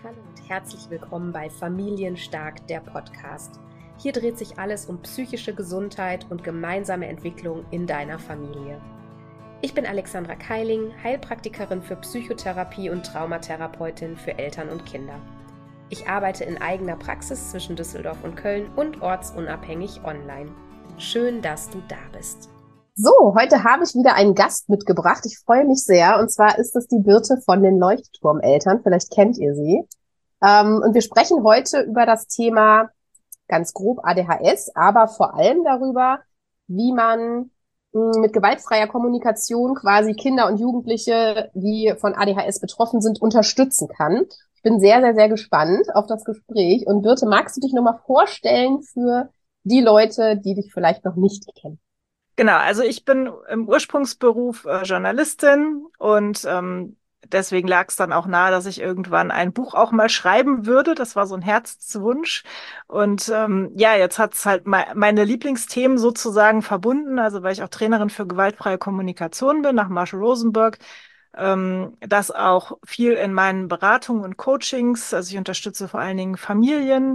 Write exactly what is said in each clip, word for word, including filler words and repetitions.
Hallo und herzlich willkommen bei Familienstark, der Podcast. Hier dreht sich alles um psychische Gesundheit und gemeinsame Entwicklung in deiner Familie. Ich bin Alexandra Keiling, Heilpraktikerin für Psychotherapie und Traumatherapeutin für Eltern und Kinder. Ich arbeite in eigener Praxis zwischen Düsseldorf und Köln und ortsunabhängig online. Schön, dass du da bist. So, heute habe ich wieder einen Gast mitgebracht. Ich freue mich sehr. Und zwar ist es die Birte von den Leuchtturmeltern. Vielleicht kennt ihr sie. Ähm, und wir sprechen heute über das Thema ganz grob A D H S, aber vor allem darüber, wie man mh, mit gewaltfreier Kommunikation quasi Kinder und Jugendliche, die von A D H S betroffen sind, unterstützen kann. Ich bin sehr, sehr, sehr gespannt auf das Gespräch. Und Birte, magst du dich nochmal vorstellen für die Leute, die dich vielleicht noch nicht kennen? Genau, also ich bin im Ursprungsberuf äh, Journalistin und ähm, deswegen lag es dann auch nahe, dass ich irgendwann ein Buch auch mal schreiben würde. Das war so ein Herzenswunsch. Und ähm, ja, jetzt hat es halt me meine Lieblingsthemen sozusagen verbunden, also weil ich auch Trainerin für gewaltfreie Kommunikation bin, nach Marshall Rosenberg. Ähm, das auch viel in meinen Beratungen und Coachings. Also ich unterstütze vor allen Dingen Familien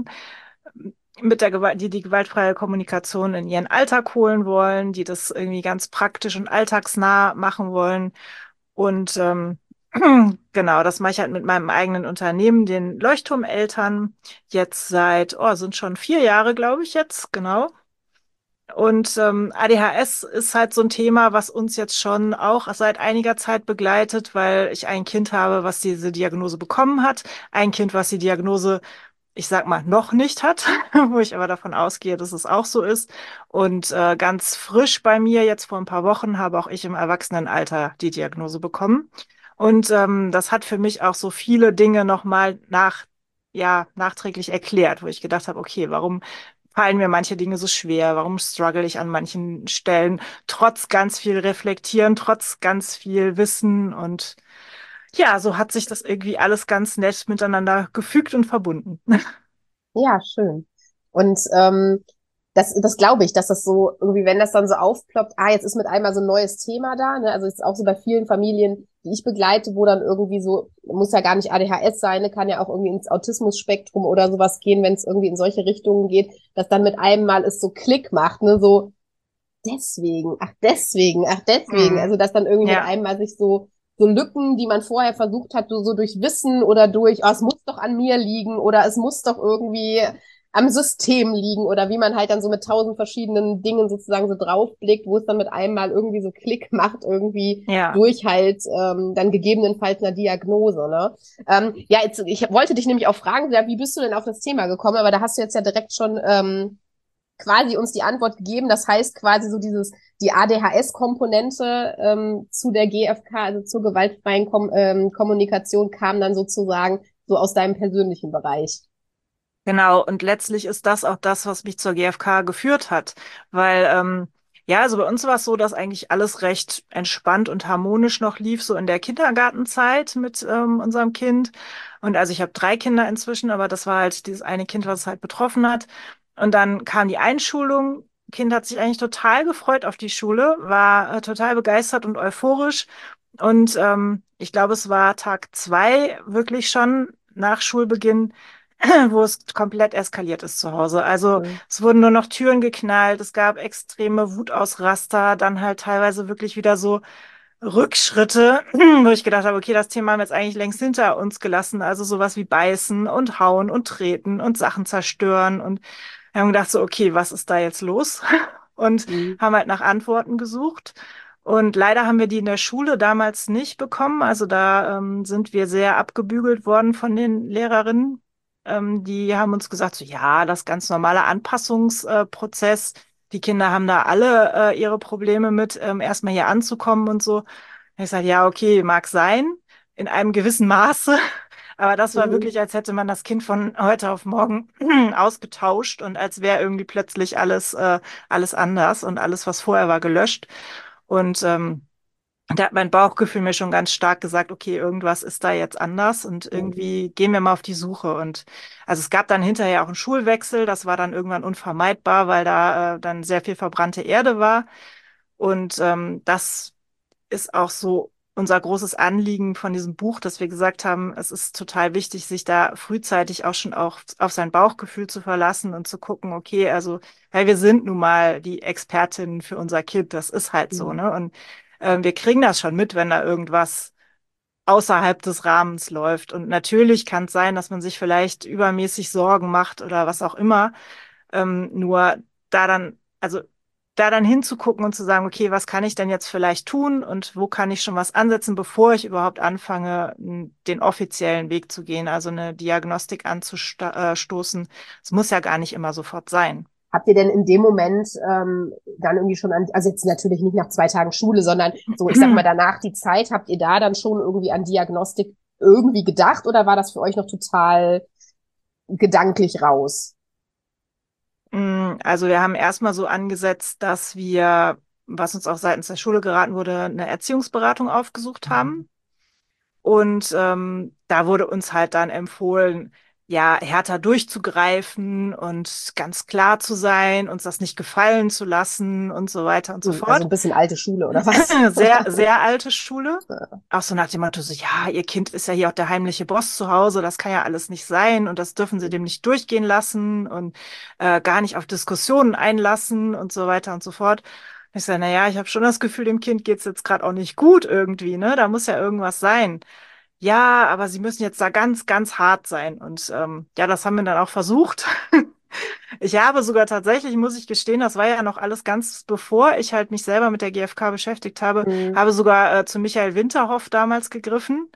mit der Gewalt, die die gewaltfreie Kommunikation in ihren Alltag holen wollen, die das irgendwie ganz praktisch und alltagsnah machen wollen. Und ähm, genau, das mache ich halt mit meinem eigenen Unternehmen, den Leuchtturmeltern, jetzt seit, oh, sind schon vier Jahre, glaube ich jetzt, genau. Und ähm, A D H S ist halt so ein Thema, was uns jetzt schon auch seit einiger Zeit begleitet, weil ich ein Kind habe, was diese Diagnose bekommen hat, ein Kind, was die Diagnose, ich sag mal, noch nicht hat, wo ich aber davon ausgehe, dass es auch so ist. Und äh, ganz frisch bei mir, jetzt vor ein paar Wochen, habe auch ich im Erwachsenenalter die Diagnose bekommen. Und ähm, das hat für mich auch so viele Dinge nochmal nach, ja, nachträglich erklärt, wo ich gedacht habe, okay, warum fallen mir manche Dinge so schwer? Warum struggle ich an manchen Stellen, trotz ganz viel Reflektieren, trotz ganz viel Wissen? Und ja, so hat sich das irgendwie alles ganz nett miteinander gefügt und verbunden. Ja, schön. Und ähm, das, das glaube ich, dass das so irgendwie, wenn das dann so aufploppt, ah, jetzt ist mit einmal so ein neues Thema da, ne? Also es ist auch so bei vielen Familien, die ich begleite, wo dann irgendwie so, muss ja gar nicht A D H S sein, ne? Kann ja auch irgendwie ins Autismus-Spektrum oder sowas gehen, wenn es irgendwie in solche Richtungen geht, dass dann mit einem Mal es so Klick macht, ne? So, deswegen, ach deswegen, ach deswegen. Mhm. Also dass dann irgendwie mit Ja, einem mal sich so so Lücken, die man vorher versucht hat, so, so durch Wissen oder durch, oh, es muss doch an mir liegen oder es muss doch irgendwie am System liegen oder wie man halt dann so mit tausend verschiedenen Dingen sozusagen so draufblickt, wo es dann mit einem Mal irgendwie so Klick macht, irgendwie ja. durch halt ähm, dann gegebenenfalls eine Diagnose. Ne? Ähm, ja, jetzt, ich wollte dich nämlich auch fragen, ja, wie bist du denn auf das Thema gekommen? Aber da hast du jetzt ja direkt schon ähm, quasi uns die Antwort gegeben. Das heißt quasi so dieses, die A D H S-Komponente ähm, zu der G F K, also zur gewaltfreien Kom ähm, Kommunikation, kam dann sozusagen so aus deinem persönlichen Bereich. Genau, und letztlich ist das auch das, was mich zur G F K geführt hat. Weil, ähm, ja, also bei uns war es so, dass eigentlich alles recht entspannt und harmonisch noch lief, so in der Kindergartenzeit mit ähm, unserem Kind. Und also ich habe drei Kinder inzwischen, aber das war halt dieses eine Kind, was es halt betroffen hat. Und dann kam die Einschulung. Kind hat sich eigentlich total gefreut auf die Schule, war äh, total begeistert und euphorisch. Und ähm, ich glaube, es war Tag zwei wirklich schon nach Schulbeginn, wo es komplett eskaliert ist zu Hause. Also Mhm. es wurden nur noch Türen geknallt, es gab extreme Wutausraster, dann halt teilweise wirklich wieder so Rückschritte, wo ich gedacht habe, okay, das Thema haben wir jetzt eigentlich längst hinter uns gelassen. Also sowas wie beißen und hauen und treten und Sachen zerstören. Und wir haben gedacht so, okay, was ist da jetzt los? Und Mhm. haben halt nach Antworten gesucht. Und leider haben wir die in der Schule damals nicht bekommen. Also da ähm, sind wir sehr abgebügelt worden von den Lehrerinnen. Ähm, die haben uns gesagt, so ja, das ganz normale Anpassungsprozess. Die Kinder haben da alle äh, ihre Probleme mit, ähm, erstmal hier anzukommen und so. Ich sage, ja, okay, mag sein, in einem gewissen Maße. Aber das war Mhm. wirklich, als hätte man das Kind von heute auf morgen ausgetauscht und als wäre irgendwie plötzlich alles, äh, alles anders und alles, was vorher war, gelöscht. Und ähm, da hat mein Bauchgefühl mir schon ganz stark gesagt, okay, irgendwas ist da jetzt anders und Mhm. irgendwie gehen wir mal auf die Suche. Und also es gab dann hinterher auch einen Schulwechsel, das war dann irgendwann unvermeidbar, weil da äh, dann sehr viel verbrannte Erde war. Und ähm, das ist auch so unser großes Anliegen von diesem Buch, dass wir gesagt haben, es ist total wichtig, sich da frühzeitig auch schon auch auf sein Bauchgefühl zu verlassen und zu gucken, okay, also, weil wir sind nun mal die Expertinnen für unser Kind, das ist halt so, Mhm. ne? Und ähm, wir kriegen das schon mit, wenn da irgendwas außerhalb des Rahmens läuft. Und natürlich kann es sein, dass man sich vielleicht übermäßig Sorgen macht oder was auch immer. Ähm, nur da dann, also da dann hinzugucken und zu sagen, okay, was kann ich denn jetzt vielleicht tun und wo kann ich schon was ansetzen, bevor ich überhaupt anfange, n- den offiziellen Weg zu gehen, also eine Diagnostik anzustoßen. Es muss ja gar nicht immer sofort sein. Habt ihr denn in dem Moment ähm, dann irgendwie schon an, also jetzt natürlich nicht nach zwei Tagen Schule, sondern so, ich sag mal, danach die Zeit, habt ihr da dann schon irgendwie an Diagnostik irgendwie gedacht oder war das für euch noch total gedanklich raus? Mm, Also wir haben erstmal so angesetzt, dass wir, was uns auch seitens der Schule geraten wurde, eine Erziehungsberatung aufgesucht haben. Und ähm, da wurde uns halt dann empfohlen, ja, härter durchzugreifen und ganz klar zu sein, uns das nicht gefallen zu lassen und so weiter und so Hm, also ein fort. bisschen alte Schule oder was? Sehr, sehr alte Schule. Auch so nach dem Motto, so, ja, ihr Kind ist ja hier auch der heimliche Boss zu Hause, das kann ja alles nicht sein und das dürfen sie dem nicht durchgehen lassen und äh, gar nicht auf Diskussionen einlassen und so weiter und so fort. Ich sage, na ja, ich habe schon das Gefühl, dem Kind geht's jetzt gerade auch nicht gut irgendwie, ne? Da muss ja irgendwas sein. Ja, aber sie müssen jetzt da ganz, ganz hart sein. Und ähm, ja, das haben wir dann auch versucht. Ich habe sogar tatsächlich, muss ich gestehen, das war ja noch alles ganz bevor ich halt mich selber mit der G F K beschäftigt habe, Hm, habe sogar äh, zu Michael Winterhoff damals gegriffen.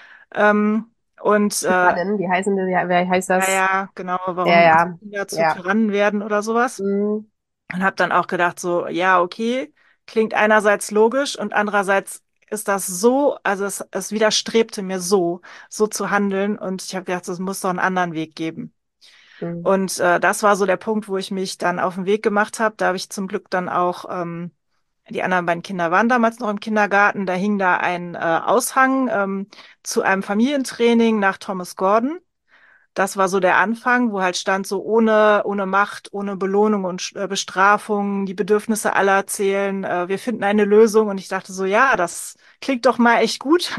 Ähm, und äh, Tyrannen, wie heißen die, wie heißt ja, das? ja, genau, Ja, warum unsere ja, Kinder zu ja. Tyrannen werden oder sowas. Hm, Und habe dann auch gedacht, so, ja, okay, klingt einerseits logisch und andererseits ist das so, also es, es widerstrebte mir so, so zu handeln. Und ich habe gedacht, es muss doch einen anderen Weg geben. hm, Und äh, das war so der Punkt, wo ich mich dann auf den Weg gemacht habe. Da habe ich zum Glück dann auch, ähm, die anderen beiden Kinder waren damals noch im Kindergarten, da hing da ein äh, Aushang ähm, zu einem Familientraining nach Thomas Gordon. Das war so der Anfang, wo halt stand so ohne, ohne Macht, ohne Belohnung und äh, Bestrafung, die Bedürfnisse aller zählen, äh, wir finden eine Lösung. Und ich dachte so, ja, das klingt doch mal echt gut.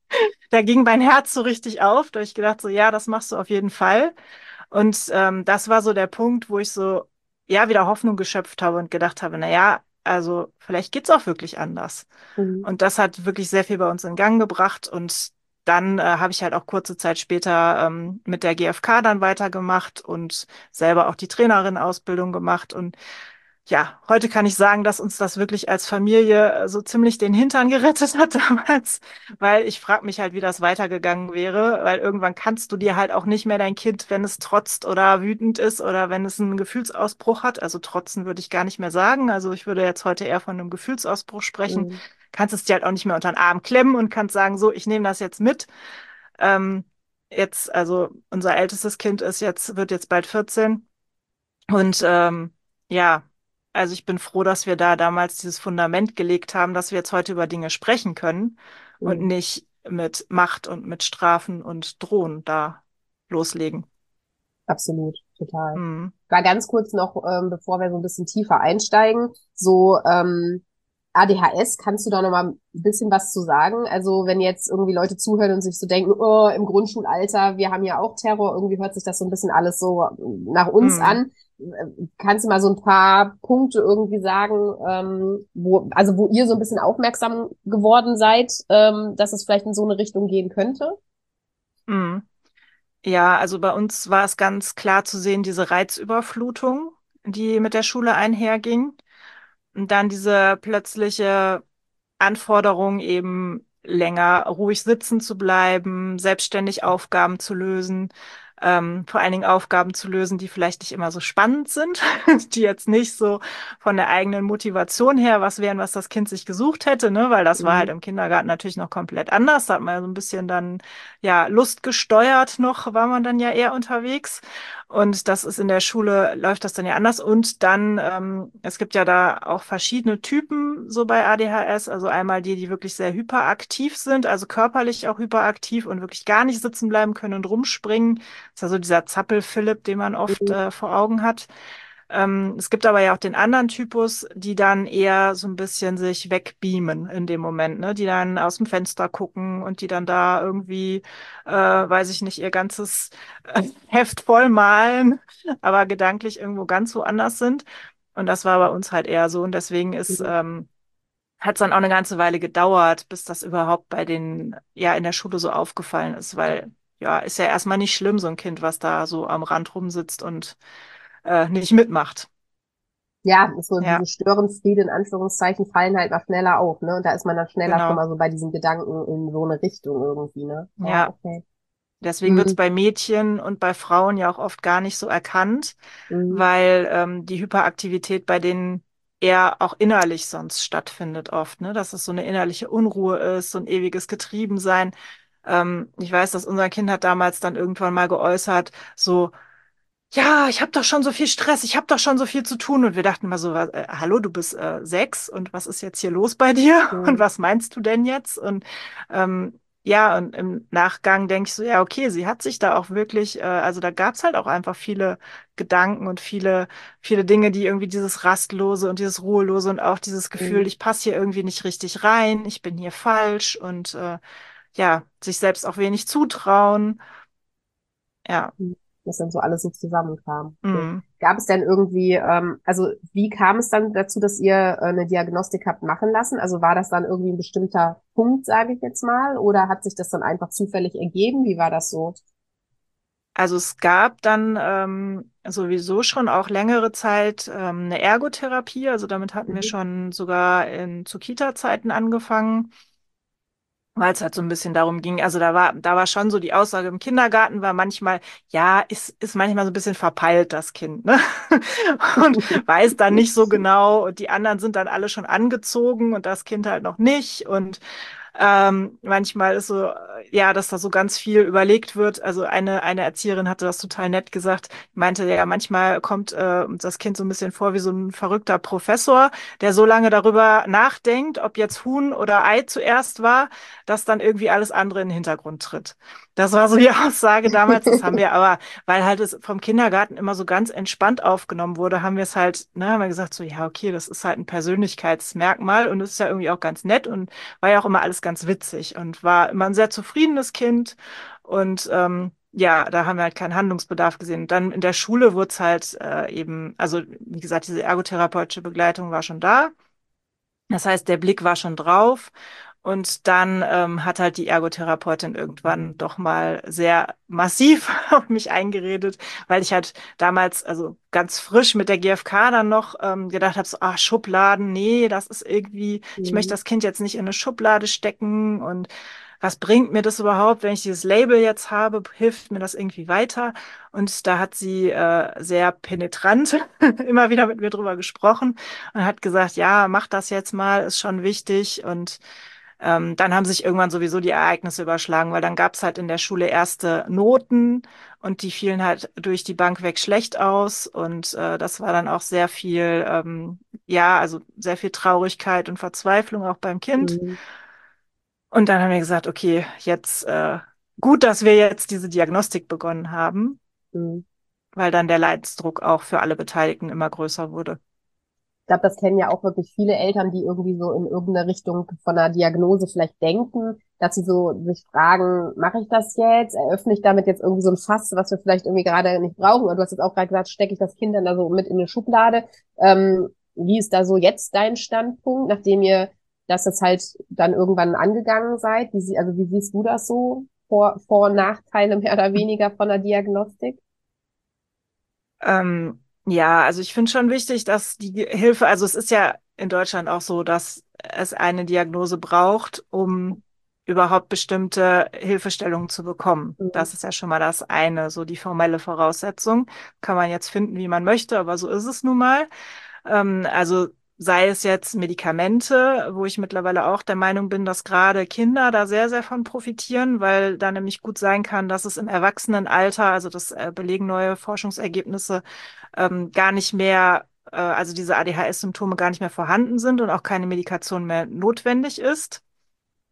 Da ging mein Herz so richtig auf. Da habe ich gedacht so, ja, das machst du auf jeden Fall. Und ähm, das war so der Punkt, wo ich so, ja, wieder Hoffnung geschöpft habe und gedacht habe, na ja, also vielleicht geht's auch wirklich anders. hm, Und das hat wirklich sehr viel bei uns in Gang gebracht. Und dann äh, habe ich halt auch kurze Zeit später ähm, mit der G F K dann weitergemacht und selber auch die Trainerin-Ausbildung gemacht. Und ja, heute kann ich sagen, dass uns das wirklich als Familie äh, so ziemlich den Hintern gerettet hat damals, weil ich frage mich halt, wie das weitergegangen wäre, weil irgendwann kannst du dir halt auch nicht mehr dein Kind, wenn es trotzt oder wütend ist oder wenn es einen Gefühlsausbruch hat, also trotzen würde ich gar nicht mehr sagen, also ich würde jetzt heute eher von einem Gefühlsausbruch sprechen, hm, kannst es dir halt auch nicht mehr unter den Arm klemmen und kannst sagen, so, ich nehme das jetzt mit. Ähm, jetzt, also unser ältestes Kind ist jetzt, wird jetzt bald vierzehn. Und ähm, ja, also ich bin froh, dass wir da damals dieses Fundament gelegt haben, dass wir jetzt heute über Dinge sprechen können und hm. nicht mit Macht und mit Strafen und Drohen da loslegen. Absolut, total. Hm. War ganz kurz noch, ähm, bevor wir so ein bisschen tiefer einsteigen, so ähm, A D H S, kannst du da noch mal ein bisschen was zu sagen? Also wenn jetzt irgendwie Leute zuhören und sich so denken, oh, im Grundschulalter, wir haben ja auch Terror, irgendwie hört sich das so ein bisschen alles so nach uns Hm. an. Kannst du mal so ein paar Punkte irgendwie sagen, ähm, wo, also wo ihr so ein bisschen aufmerksam geworden seid, ähm, dass es vielleicht in so eine Richtung gehen könnte? Hm. Ja, also bei uns war es ganz klar zu sehen, diese Reizüberflutung, die mit der Schule einherging. Und dann diese plötzliche Anforderung, eben länger ruhig sitzen zu bleiben, selbstständig Aufgaben zu lösen, ähm, vor allen Dingen Aufgaben zu lösen, die vielleicht nicht immer so spannend sind, die jetzt nicht so von der eigenen Motivation her was wären, was das Kind sich gesucht hätte, ne? Weil das war halt Mhm. im Kindergarten natürlich noch komplett anders. Da hat man ja so ein bisschen dann, ja, lustgesteuert noch, war man dann ja eher unterwegs. Und das ist in der Schule, läuft das dann ja anders. Und dann, ähm, es gibt ja da auch verschiedene Typen so bei A D H S. Also einmal die, die wirklich sehr hyperaktiv sind, also körperlich auch hyperaktiv und wirklich gar nicht sitzen bleiben können und rumspringen. Das ist also dieser Zappel-Philipp, den man oft Mhm. äh, vor Augen hat. Ähm, es gibt aber ja auch den anderen Typus, die dann eher so ein bisschen sich wegbeamen in dem Moment, ne? Die dann aus dem Fenster gucken und die dann da irgendwie, äh, weiß ich nicht, ihr ganzes äh, Heft voll malen, aber gedanklich irgendwo ganz woanders sind. Und das war bei uns halt eher so. Und deswegen ist, Mhm. ähm, hat es dann auch eine ganze Weile gedauert, bis das überhaupt bei den, ja, in der Schule so aufgefallen ist, weil, ja, ist ja erstmal nicht schlimm, so ein Kind, was da so am Rand rumsitzt und äh, nicht mitmacht. Ja, ist so diese Ja, Störenfriede in Anführungszeichen fallen halt mal schneller auf, ne? Und da ist man dann schneller schon genau. mal so bei diesen Gedanken in so eine Richtung irgendwie, ne? Ja, Ja, okay. deswegen wird es Mhm. bei Mädchen und bei Frauen ja auch oft gar nicht so erkannt, Mhm. weil ähm, die Hyperaktivität bei denen eher auch innerlich sonst stattfindet oft, ne? Dass es so eine innerliche Unruhe ist, so ein ewiges Getriebensein. Ähm, ich weiß, dass unser Kind hat damals dann irgendwann mal geäußert, so, ja, ich habe doch schon so viel Stress, ich habe doch schon so viel zu tun. Und wir dachten mal so, was, äh, hallo, du bist äh, sechs und was ist jetzt hier los bei dir? Und Mhm. was meinst du denn jetzt? Und ähm, ja, und im Nachgang denke ich so, ja, okay, sie hat sich da auch wirklich, äh, also da gab es halt auch einfach viele Gedanken und viele, viele Dinge, die irgendwie dieses Rastlose und dieses Ruhelose und auch dieses Gefühl, Mhm. ich passe hier irgendwie nicht richtig rein, ich bin hier falsch und äh, ja, sich selbst auch wenig zutrauen. Ja. Mhm. Das dann so alles so zusammenkam. Okay. Mm. Gab es denn irgendwie, ähm, also wie kam es dann dazu, dass ihr äh, eine Diagnostik habt machen lassen? Also war das dann irgendwie ein bestimmter Punkt, sage ich jetzt mal, oder hat sich das dann einfach zufällig ergeben? Wie war das so? Also es gab dann ähm, sowieso schon auch längere Zeit ähm, eine Ergotherapie. Also damit hatten wir Mhm. schon sogar in, zu Kita-Zeiten angefangen, weil es halt so ein bisschen darum ging. Also da war, da war schon so die Aussage im Kindergarten war manchmal, ja, ist, ist manchmal so ein bisschen verpeilt, das Kind, ne? Und weiß dann nicht so genau. Und die anderen sind dann alle schon angezogen und das Kind halt noch nicht. Und ähm, manchmal ist so, äh, ja, dass da so ganz viel überlegt wird. Also eine, eine Erzieherin hatte das total nett gesagt, meinte, ja, manchmal kommt äh, uns das Kind so ein bisschen vor wie so ein verrückter Professor, der so lange darüber nachdenkt, ob jetzt Huhn oder Ei zuerst war, dass dann irgendwie alles andere in den Hintergrund tritt. Das war so die Aussage damals. Das haben wir aber, weil halt es vom Kindergarten immer so ganz entspannt aufgenommen wurde, haben wir es halt, ne, haben wir gesagt, so, ja, okay, das ist halt ein Persönlichkeitsmerkmal und es ist ja irgendwie auch ganz nett und war ja auch immer alles ganz witzig und war immer ein sehr zufriedenes Kind. Und ähm, ja, da haben wir halt keinen Handlungsbedarf gesehen. Und dann in der Schule wurde es halt äh, eben, also wie gesagt, diese ergotherapeutische Begleitung war schon da. Das heißt, der Blick war schon drauf. Und dann ähm, hat halt die Ergotherapeutin irgendwann doch mal sehr massiv auf mich eingeredet, weil ich halt damals, also ganz frisch mit der G F K dann noch ähm, gedacht habe, so, ah, Schubladen, nee, das ist irgendwie, ich möchte Mhm. das Kind jetzt nicht in eine Schublade stecken und was bringt mir das überhaupt, wenn ich dieses Label jetzt habe, hilft mir das irgendwie weiter? Und da hat sie äh, sehr penetrant immer wieder mit mir drüber gesprochen und hat gesagt, ja, mach das jetzt mal, ist schon wichtig. Und ähm, dann haben sich irgendwann sowieso die Ereignisse überschlagen, weil dann gab es halt in der Schule erste Noten und die fielen halt durch die Bank weg schlecht aus. Und äh, das war dann auch sehr viel, ähm, ja, also sehr viel Traurigkeit und Verzweiflung auch beim Kind. Mhm. Und dann haben wir gesagt, okay, jetzt äh, gut, dass wir jetzt diese Diagnostik begonnen haben, Mhm. weil dann der Leidensdruck auch für alle Beteiligten immer größer wurde. Ich glaube, das kennen ja auch wirklich viele Eltern, die irgendwie so in irgendeine Richtung von einer Diagnose vielleicht denken, dass sie so sich fragen, mache ich das jetzt? Eröffne ich damit jetzt irgendwie so ein Fass, was wir vielleicht irgendwie gerade nicht brauchen? Und du hast jetzt auch gerade gesagt, stecke ich das Kind dann da so mit in eine Schublade? Ähm, wie ist da so jetzt dein Standpunkt, nachdem ihr das jetzt halt dann irgendwann angegangen seid? Wie, sie- also wie siehst du das so? Vor, Vor- und Nachteile mehr oder weniger von der Diagnostik? Ähm, ja, also ich finde schon wichtig, dass die Hilfe, also es ist ja in Deutschland auch so, dass es eine Diagnose braucht, um überhaupt bestimmte Hilfestellungen zu bekommen. Mhm. Das ist ja schon mal das eine, so die formelle Voraussetzung. Kann man jetzt finden, wie man möchte, aber so ist es nun mal. Ähm, also sei es jetzt Medikamente, wo ich mittlerweile auch der Meinung bin, dass gerade Kinder da sehr, sehr von profitieren, weil da nämlich gut sein kann, dass es im Erwachsenenalter, also das äh, belegen neue Forschungsergebnisse, ähm, gar nicht mehr, äh, also diese A D H S-Symptome gar nicht mehr vorhanden sind und auch keine Medikation mehr notwendig ist.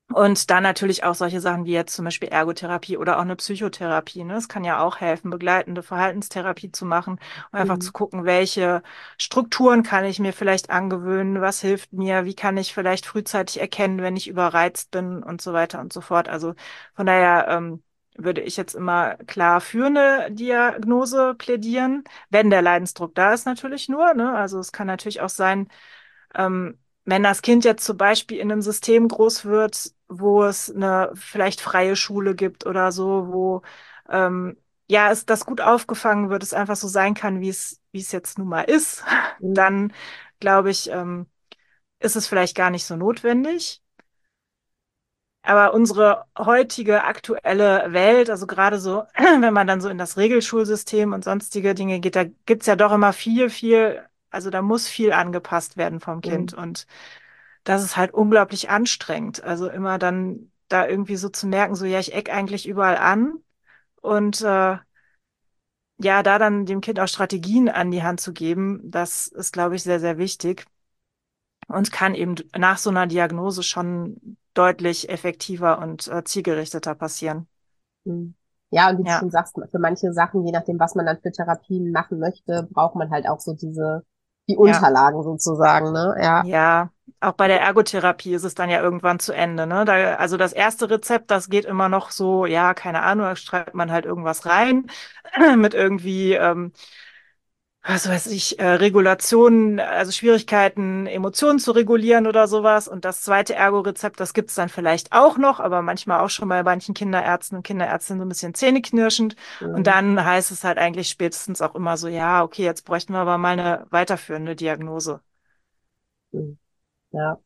Und dann natürlich auch solche Sachen wie jetzt zum Beispiel Ergotherapie oder auch eine Psychotherapie. Ne? Es kann ja auch helfen, begleitende Verhaltenstherapie zu machen und einfach zu Mhm. gucken, welche Strukturen kann ich mir vielleicht angewöhnen, was hilft mir, wie kann ich vielleicht frühzeitig erkennen, wenn ich überreizt bin und so weiter und so fort. Also von daher ähm, würde ich jetzt immer klar für eine Diagnose plädieren, wenn der Leidensdruck da ist natürlich nur. Ne? Also es kann natürlich auch sein, ähm, wenn das Kind jetzt zum Beispiel in einem System groß wird, wo es eine vielleicht freie Schule gibt oder so, wo ähm, ja es das gut aufgefangen wird, es einfach so sein kann, wie es wie es jetzt nun mal ist, Mhm. dann glaube ich, ähm, ist es vielleicht gar nicht so notwendig. Aber unsere heutige aktuelle Welt, also gerade so, wenn man dann so in das Regelschulsystem und sonstige Dinge geht, da gibt's ja doch immer viel, viel, also da muss viel angepasst werden vom Kind. Mhm. Und das ist halt unglaublich anstrengend. Also immer dann da irgendwie so zu merken, so ja, ich eck eigentlich überall an und äh, ja, da dann dem Kind auch Strategien an die Hand zu geben, das ist, glaube ich, sehr, sehr wichtig und kann eben nach so einer Diagnose schon deutlich effektiver und äh, zielgerichteter passieren. Mhm. Ja, und wie du Ja, schon sagst, für manche Sachen, je nachdem, was man dann für Therapien machen möchte, braucht man halt auch so diese, die ja. Unterlagen sozusagen, ne? Ja. Ja, auch bei der Ergotherapie ist es dann ja irgendwann zu Ende, ne? Da, also das erste Rezept, das geht immer noch so, ja, keine Ahnung, da schreibt man halt irgendwas rein mit irgendwie, ähm, was weiß ich, äh, Regulationen, also Schwierigkeiten, Emotionen zu regulieren oder sowas. Und das zweite Ergo-Rezept, das gibt's dann vielleicht auch noch, aber manchmal auch schon bei manchen Kinderärzten und Kinderärztinnen so ein bisschen zähneknirschend. Und Mhm. dann heißt es halt eigentlich spätestens auch immer so, ja, okay, jetzt bräuchten wir aber mal eine weiterführende Diagnose. Mhm. Ja.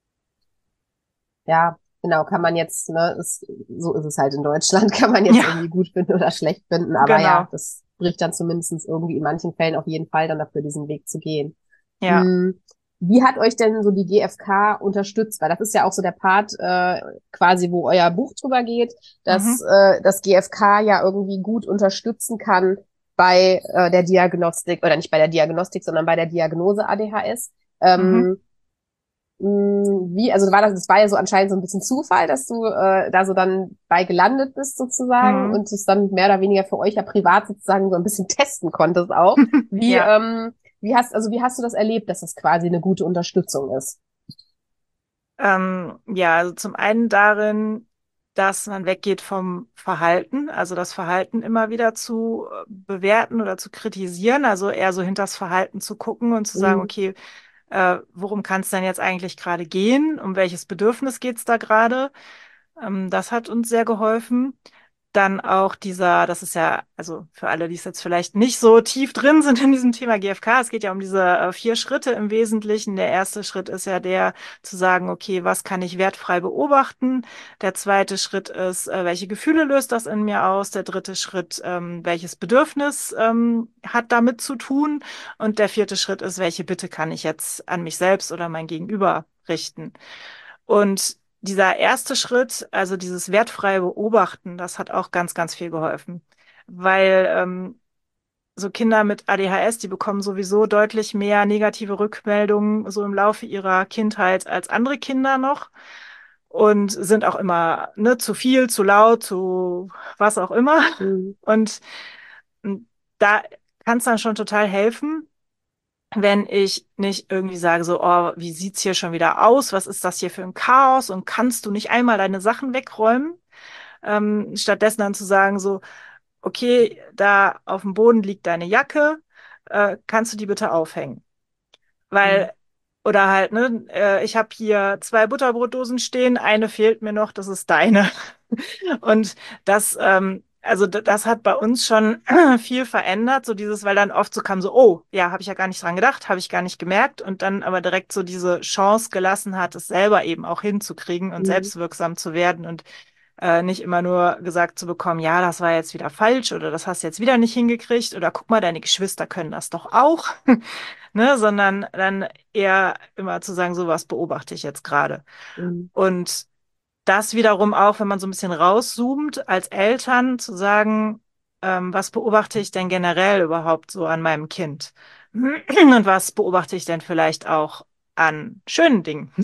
Ja, genau, kann man jetzt, ne, ist, so ist es halt in Deutschland, kann man jetzt Ja, irgendwie gut finden oder schlecht finden, aber ja, genau. das spricht dann zumindest irgendwie in manchen Fällen auf jeden Fall dann dafür, diesen Weg zu gehen. Ja. Hm, wie hat euch denn so die G F K unterstützt? Weil das ist ja auch so der Part, äh, quasi, wo euer Buch drüber geht, dass Mhm. äh, das G F K ja irgendwie gut unterstützen kann bei äh, der Diagnostik, oder nicht bei der Diagnostik, sondern bei der Diagnose A D H S. Mhm. Ähm, mh, wie, also war das, das war ja so anscheinend so ein bisschen Zufall, dass du äh, da so dann bei gelandet bist sozusagen Mhm. und es dann mehr oder weniger für euch ja privat sozusagen so ein bisschen testen konntest auch. Wie, Ja. ähm, wie hast, also wie hast du das erlebt, dass das quasi eine gute Unterstützung ist? Ähm, ja, also zum einen darin, dass man weggeht vom Verhalten, also das Verhalten immer wieder zu äh, bewerten oder zu kritisieren, also eher so hinters Verhalten zu gucken und zu sagen, Mhm. okay, äh, worum kann es denn jetzt eigentlich gerade gehen? Um welches Bedürfnis geht es da gerade? Ähm, das hat uns sehr geholfen. Dann auch dieser, das ist ja, also für alle, die es jetzt vielleicht nicht so tief drin sind in diesem Thema G F K, es geht ja um diese äh, vier Schritte im Wesentlichen. Der erste Schritt ist ja der, zu sagen, okay, was kann ich wertfrei beobachten? Der zweite Schritt ist, äh, welche Gefühle löst das in mir aus? Der dritte Schritt, ähm, welches Bedürfnis ähm, hat damit zu tun? Und der vierte Schritt ist, welche Bitte kann ich jetzt an mich selbst oder mein Gegenüber richten? Und dieser erste Schritt, also dieses wertfreie Beobachten, das hat auch ganz, ganz viel geholfen. Weil ähm, so Kinder mit A D H S, die bekommen sowieso deutlich mehr negative Rückmeldungen so im Laufe ihrer Kindheit als andere Kinder noch und sind auch immer ne, zu viel, zu laut, zu was auch immer. Mhm. Und m, da kann es dann schon total helfen, wenn ich nicht irgendwie sage so, oh, wie sieht's hier schon wieder aus? Was ist das hier für ein Chaos? Und kannst du nicht einmal deine Sachen wegräumen? Ähm, stattdessen dann zu sagen so, okay, da auf dem Boden liegt deine Jacke, äh, kannst du die bitte aufhängen? Mhm. Weil, oder halt, ne, äh, ich habe hier zwei Butterbrotdosen stehen, eine fehlt mir noch, das ist deine. Und das, ähm, also d- das hat bei uns schon viel verändert, so dieses, weil dann oft so kam so, oh, ja, habe ich ja gar nicht dran gedacht, habe ich gar nicht gemerkt und dann aber direkt so diese Chance gelassen hat, es selber eben auch hinzukriegen und Mhm. selbstwirksam zu werden und äh, nicht immer nur gesagt zu bekommen, ja, das war jetzt wieder falsch oder das hast du jetzt wieder nicht hingekriegt oder guck mal, deine Geschwister können das doch auch, ne, sondern dann eher immer zu sagen, so was beobachte ich jetzt gerade. Mhm. Und das wiederum auch, wenn man so ein bisschen rauszoomt, als Eltern zu sagen, ähm, was beobachte ich denn generell überhaupt so an meinem Kind? Und was beobachte ich denn vielleicht auch an schönen Dingen?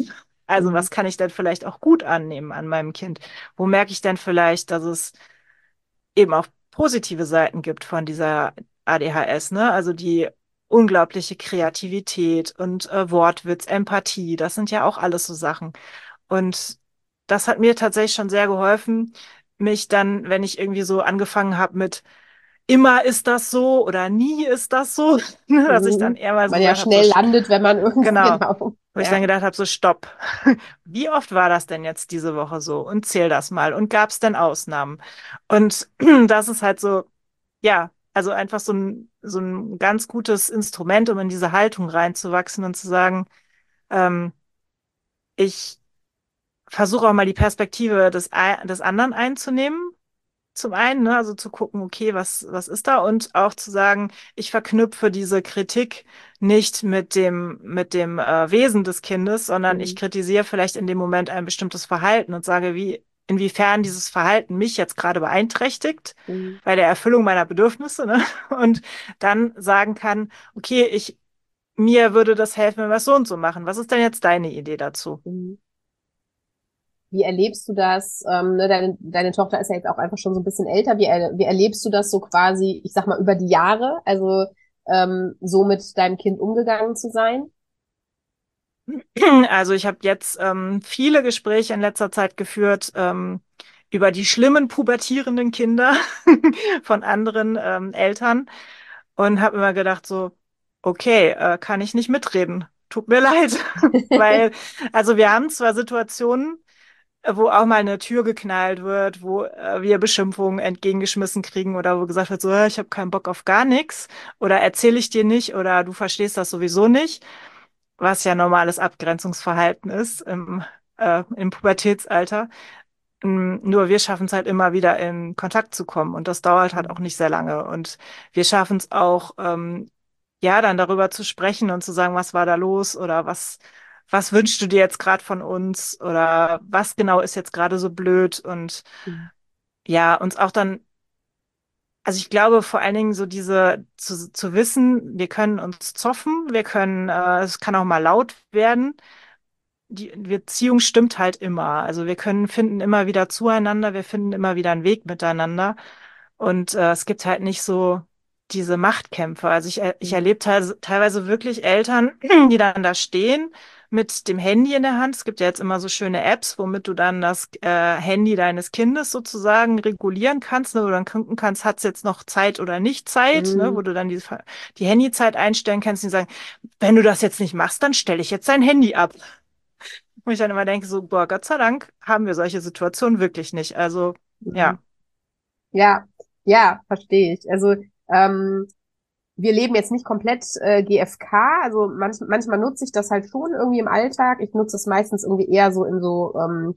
Also Mhm. was kann ich denn vielleicht auch gut annehmen an meinem Kind? Wo merke ich denn vielleicht, dass es eben auch positive Seiten gibt von dieser A D H S, ne? Also die unglaubliche Kreativität und äh, Wortwitz, Empathie, das sind ja auch alles so Sachen. Und das hat mir tatsächlich schon sehr geholfen, mich dann, wenn ich irgendwie so angefangen habe mit immer ist das so oder nie ist das so, ne, dass ich dann Mhm. eher mal so Man ja gesagt habe, so schnell landet, wenn man irgendwie, genau, genau. wo ich dann Ja. gedacht habe, so stopp. Wie oft war das denn jetzt diese Woche so? Und zähl das mal. Und gab es denn Ausnahmen? Und das ist halt so, ja, also einfach so ein, so ein ganz gutes Instrument, um in diese Haltung reinzuwachsen und zu sagen, ähm, ich versuche auch mal die Perspektive des, Ei- des anderen einzunehmen. Zum einen, ne, also zu gucken, okay, was, was ist da? Und auch zu sagen, ich verknüpfe diese Kritik nicht mit dem, mit dem äh, Wesen des Kindes, sondern ich Mhm. kritisiere vielleicht in dem Moment ein bestimmtes Verhalten und sage, wie, inwiefern dieses Verhalten mich jetzt gerade beeinträchtigt Mhm. bei der Erfüllung meiner Bedürfnisse, ne? Und dann sagen kann, okay, ich, mir würde das helfen, wenn wir es so und so machen. Was ist denn jetzt deine Idee dazu? Mhm. Wie erlebst du das? Ähm, ne, deine, deine Tochter ist ja jetzt auch einfach schon so ein bisschen älter. Wie, er, wie erlebst du das so quasi, ich sag mal, über die Jahre? Also ähm, so mit deinem Kind umgegangen zu sein? Also ich habe jetzt ähm, viele Gespräche in letzter Zeit geführt ähm, über die schlimmen pubertierenden Kinder von anderen ähm, Eltern und habe immer gedacht so, okay, äh, kann ich nicht mitreden. Tut mir leid, weil also wir haben zwar Situationen, äh, wo auch mal eine Tür geknallt wird, wo äh, wir Beschimpfungen entgegengeschmissen kriegen oder wo gesagt wird, so, äh, ich habe keinen Bock auf gar nichts oder erzähle ich dir nicht oder du verstehst das sowieso nicht, was ja normales Abgrenzungsverhalten ist im, äh, im Pubertätsalter. Mm, Nur wir schaffen es halt immer wieder in Kontakt zu kommen und das dauert halt auch nicht sehr lange. Und wir schaffen es auch, ähm, ja, dann darüber zu sprechen und zu sagen, was war da los oder was, was wünschst du dir jetzt gerade von uns oder was genau ist jetzt gerade so blöd und Mhm. ja, uns auch dann, also ich glaube vor allen Dingen so diese zu, zu wissen, wir können uns zoffen, wir können, äh, es kann auch mal laut werden, die Beziehung stimmt halt immer. Also wir können finden immer wieder zueinander, wir finden immer wieder einen Weg miteinander. Und äh, es gibt halt nicht so diese Machtkämpfe. Also ich, er- ich Mhm. erlebe teils, teilweise wirklich Eltern, die dann da stehen mit dem Handy in der Hand. Es gibt ja jetzt immer so schöne Apps, womit du dann das äh, Handy deines Kindes sozusagen regulieren kannst, ne, wo du dann gucken kannst, hat es jetzt noch Zeit oder nicht Zeit, ne, wo Mhm. du dann die, die Handyzeit einstellen kannst und die sagen, wenn du das jetzt nicht machst, dann stelle ich jetzt dein Handy ab. Wo ich dann immer denke, so, boah, Gott sei Dank haben wir solche Situationen wirklich nicht. Also, ja, Mhm. Ja, ja, verstehe ich. Also ähm, wir leben jetzt nicht komplett äh, G F K, also manch, manchmal nutze ich das halt schon irgendwie im Alltag. Ich nutze es meistens irgendwie eher so in so ähm,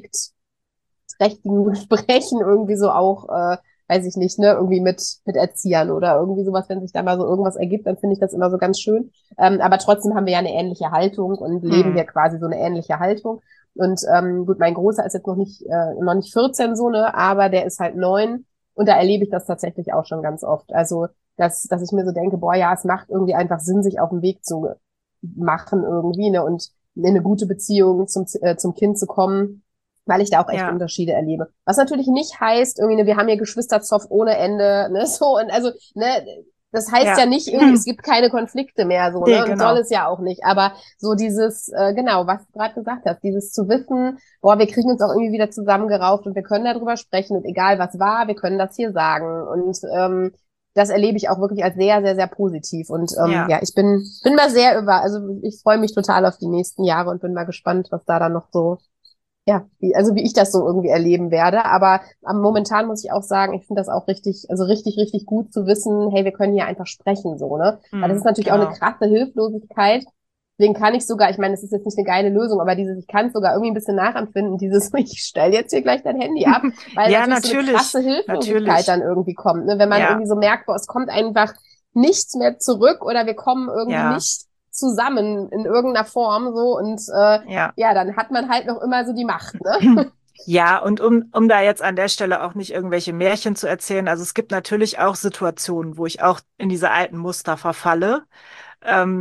konfliktträchtigen Gesprächen, irgendwie so auch, äh, weiß ich nicht, ne, irgendwie mit mit Erziehern oder irgendwie sowas, wenn sich da mal so irgendwas ergibt, dann finde ich das immer so ganz schön. Ähm, aber trotzdem haben wir ja eine ähnliche Haltung und leben hm, wir quasi so eine ähnliche Haltung. Und ähm, gut, mein Großer ist jetzt noch nicht äh, noch nicht vierzehn so, ne, aber der ist halt neun und da erlebe ich das tatsächlich auch schon ganz oft. Also dass, dass ich mir so denke, boah, ja, es macht irgendwie einfach Sinn, sich auf den Weg zu machen irgendwie, ne, und in eine gute Beziehung zum, äh, zum Kind zu kommen, weil ich da auch echt ja, Unterschiede erlebe. Was natürlich nicht heißt, irgendwie, ne, wir haben hier Geschwisterzoff ohne Ende, ne, so, und also, ne, das heißt ja, ja nicht irgendwie, es gibt keine Konflikte mehr, so, nee, ne, und soll genau, es ja auch nicht, aber so dieses, äh, genau, was du gerade gesagt hast, dieses zu wissen, boah, wir kriegen uns auch irgendwie wieder zusammengerauft und wir können darüber sprechen und egal was war, wir können das hier sagen und, ähm, das erlebe ich auch wirklich als sehr, sehr, sehr positiv. Und ähm, ja, ja, ich bin, bin mal sehr über, also ich freue mich total auf die nächsten Jahre und bin mal gespannt, was da dann noch so, ja, wie, also wie ich das so irgendwie erleben werde. Aber ähm, momentan muss ich auch sagen, ich finde das auch richtig, also richtig, richtig gut zu wissen, hey, wir können hier einfach sprechen, so, ne? Weil das ist hm, natürlich auch eine genau, krasse Hilflosigkeit. Deswegen kann ich sogar, ich meine, das ist jetzt nicht eine geile Lösung, aber dieses, ich kann es sogar irgendwie ein bisschen nachempfinden, dieses, ich stell jetzt hier gleich dein Handy ab, weil ja, natürlich so eine natürlich, krasse Hilflosigkeit natürlich, dann irgendwie kommt, ne? Wenn man ja, irgendwie so merkt, boah, es kommt einfach nichts mehr zurück oder wir kommen irgendwie ja, nicht zusammen in irgendeiner Form so und äh, ja. ja, dann hat man halt noch immer so die Macht, ne? Ja, und um, um da jetzt an der Stelle auch nicht irgendwelche Märchen zu erzählen, also es gibt natürlich auch Situationen, wo ich auch in diese alten Muster verfalle. Ähm,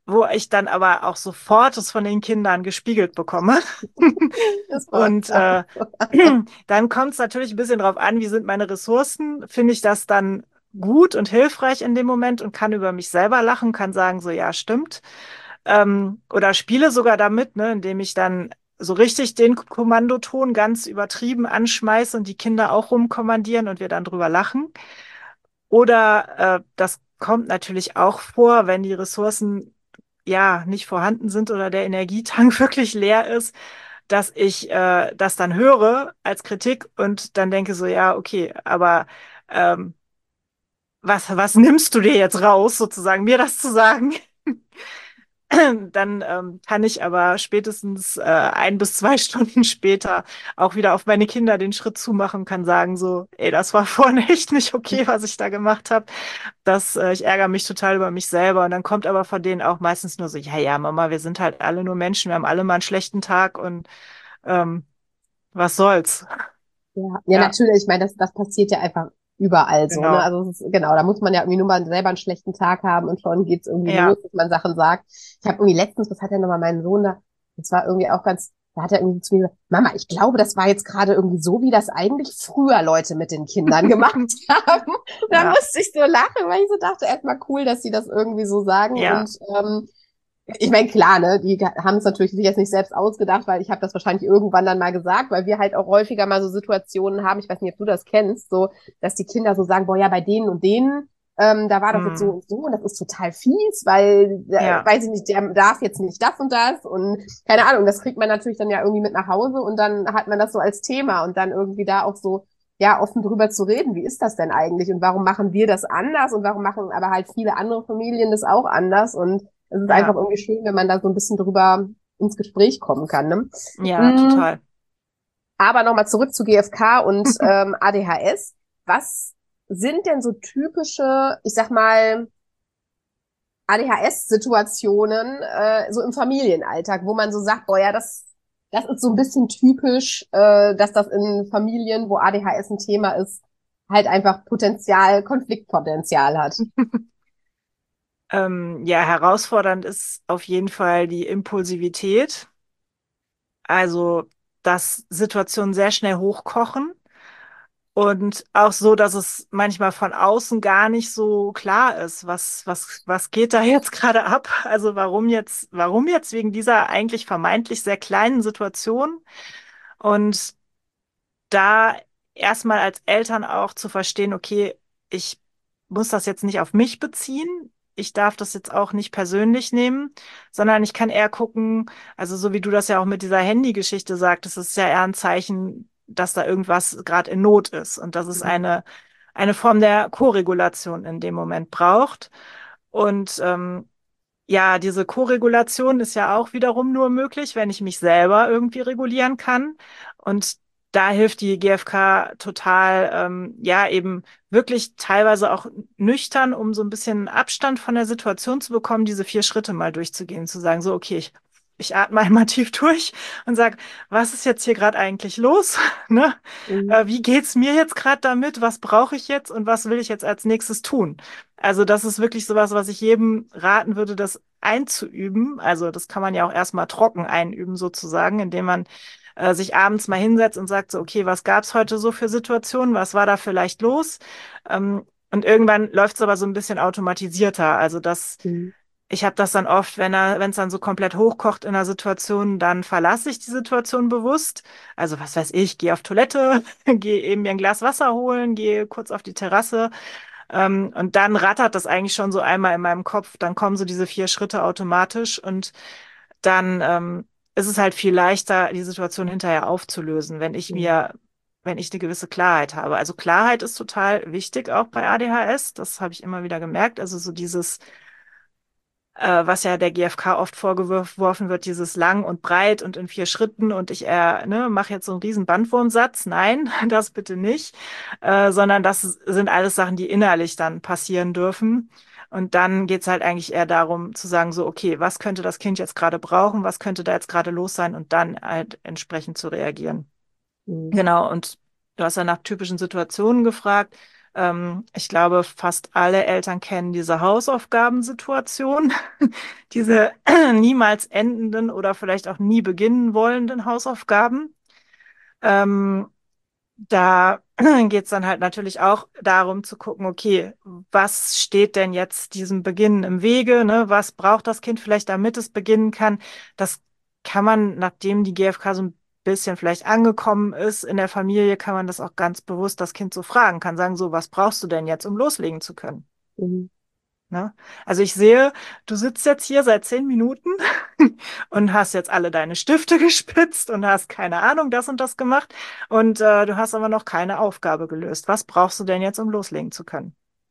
wo ich dann aber auch sofort es von den Kindern gespiegelt bekomme. Das war Und äh, dann kommt es natürlich ein bisschen drauf an, wie sind meine Ressourcen. Finde ich das dann gut und hilfreich in dem Moment und kann über mich selber lachen, kann sagen, so ja, stimmt. Ähm, oder spiele sogar damit, ne, indem ich dann so richtig den Kommandoton ganz übertrieben anschmeiße und die Kinder auch rumkommandieren und wir dann drüber lachen. Oder äh, das kommt natürlich auch vor, wenn die Ressourcen ja nicht vorhanden sind oder der Energietank wirklich leer ist, dass ich äh, das dann höre als Kritik und dann denke so, ja, okay, aber ähm, was, was nimmst du dir jetzt raus, sozusagen, mir das zu sagen? Dann ähm, kann ich aber spätestens äh, ein bis zwei Stunden später auch wieder auf meine Kinder den Schritt zumachen, kann sagen so, ey, das war vorhin echt nicht okay, was ich da gemacht habe. Das, äh, ich ärgere mich total über mich selber. Und dann kommt aber von denen auch meistens nur so, ja, ja, Mama, wir sind halt alle nur Menschen, wir haben alle mal einen schlechten Tag und ähm, was soll's? Ja, ja, Ja, natürlich. Ich meine, das, das passiert ja einfach überall so, ne? genau. Also es ist, genau, da muss man ja irgendwie nur mal selber einen schlechten Tag haben und schon geht's irgendwie los, Ja. dass man Sachen sagt. Ich habe irgendwie letztens, was hat denn nochmal mein Sohn da? Das war irgendwie auch ganz, da hat er irgendwie zu mir gesagt, Mama, ich glaube, das war jetzt gerade irgendwie so, wie das eigentlich früher Leute mit den Kindern gemacht haben. Und da Ja, musste ich so lachen, weil ich so dachte, erstmal cool, dass sie das irgendwie so sagen ja. und ähm, ich meine, klar, ne, die haben es natürlich sich jetzt nicht selbst ausgedacht, weil ich habe das wahrscheinlich irgendwann dann mal gesagt, weil wir halt auch häufiger mal so Situationen haben, ich weiß nicht, ob du das kennst, so, dass die Kinder so sagen, boah, ja, bei denen und denen, ähm, da war das jetzt so Hm. und so und das ist total fies, weil, äh, Ja, weiß ich nicht, der darf jetzt nicht das und das und keine Ahnung, das kriegt man natürlich dann ja irgendwie mit nach Hause und dann hat man das so als Thema und dann irgendwie da auch so, ja, offen drüber zu reden, wie ist das denn eigentlich und warum machen wir das anders und warum machen aber halt viele andere Familien das auch anders und es ist einfach ja, irgendwie schön, wenn man da so ein bisschen drüber ins Gespräch kommen kann. Ne? ja, Mm, total. aber nochmal zurück zu G F K und ähm, A D H S. Was sind denn so typische, ich sag mal, A D H S-Situationen äh, so im Familienalltag, wo man so sagt, boah ja, das, das ist so ein bisschen typisch, äh, dass das in Familien, wo A D H S ein Thema ist, halt einfach Potenzial, Konfliktpotenzial hat. Ähm, ja, herausfordernd ist auf jeden Fall die Impulsivität. Also, dass Situationen sehr schnell hochkochen und auch so, dass es manchmal von außen gar nicht so klar ist, was, was, was geht da jetzt gerade ab? Also, warum jetzt, warum jetzt wegen dieser eigentlich vermeintlich sehr kleinen Situation? Und da erstmal als Eltern auch zu verstehen, okay, ich muss das jetzt nicht auf mich beziehen. Ich darf das jetzt auch nicht persönlich nehmen, sondern ich kann eher gucken, also so wie du das ja auch mit dieser Handy-Geschichte sagtest, ist ja eher ein Zeichen, dass da irgendwas gerade in Not ist und dass es eine, eine Form der Koregulation in dem Moment braucht. Und ähm, ja, diese Koregulation ist ja auch wiederum nur möglich, wenn ich mich selber irgendwie regulieren kann. Und da hilft die G F K total, ähm, ja, eben wirklich teilweise auch nüchtern, um so ein bisschen Abstand von der Situation zu bekommen, diese vier Schritte mal durchzugehen, zu sagen, so, okay, ich, ich atme einmal tief durch und sag, was ist jetzt hier gerade eigentlich los? Ne? Mhm. Äh, wie geht's mir jetzt gerade damit? Was brauche ich jetzt und was will ich jetzt als nächstes tun? Also das ist wirklich sowas, was ich jedem raten würde, das einzuüben. Also das kann man ja auch erstmal trocken einüben sozusagen, indem man äh, sich abends mal hinsetzt und sagt so, okay, was gab's heute so für Situationen? Was war da vielleicht los? Ähm, und irgendwann läuft es aber so ein bisschen automatisierter. Also das, Mhm. ich habe das dann oft, wenn er, wenn es dann so komplett hochkocht in einer Situation, dann verlasse ich die Situation bewusst. Also was weiß ich, gehe auf Toilette, gehe eben mir ein Glas Wasser holen, gehe kurz auf die Terrasse ähm, und dann rattert das eigentlich schon so einmal in meinem Kopf. Dann kommen so diese vier Schritte automatisch und dann ähm, ist es halt viel leichter, die Situation hinterher aufzulösen, wenn ich Mhm. mir, wenn ich eine gewisse Klarheit habe. Also Klarheit ist total wichtig auch bei A D H S. Das habe ich immer wieder gemerkt. Also so dieses äh, was ja der G F K oft vorgeworfen wird, dieses lang und breit und in vier Schritten und ich äh, ne, mache jetzt so einen riesen Bandwurmsatz. Nein, das bitte nicht, äh, sondern das sind alles Sachen, die innerlich dann passieren dürfen. Und dann geht's halt eigentlich eher darum zu sagen, so, okay, was könnte das Kind jetzt gerade brauchen, was könnte da jetzt gerade los sein und dann halt entsprechend zu reagieren. Mhm. Genau, und du hast ja nach typischen Situationen gefragt. Ähm, ich glaube, fast alle Eltern kennen diese Hausaufgabensituation, diese niemals endenden oder vielleicht auch nie beginnen wollenden Hausaufgaben. Ähm, Da geht es dann halt natürlich auch darum zu gucken, okay, was steht denn jetzt diesem Beginn im Wege, ne? Was braucht das Kind vielleicht, damit es beginnen kann? Das kann man, nachdem die G F K so ein bisschen vielleicht angekommen ist in der Familie, kann man das auch ganz bewusst das Kind so fragen, kann sagen, so, was brauchst du denn jetzt, um loslegen zu können? Mhm. Ne? Also ich sehe, du sitzt jetzt hier seit zehn Minuten und hast jetzt alle deine Stifte gespitzt und hast keine Ahnung, das und das gemacht und äh, du hast aber noch keine Aufgabe gelöst. Was brauchst du denn jetzt, um loslegen zu können?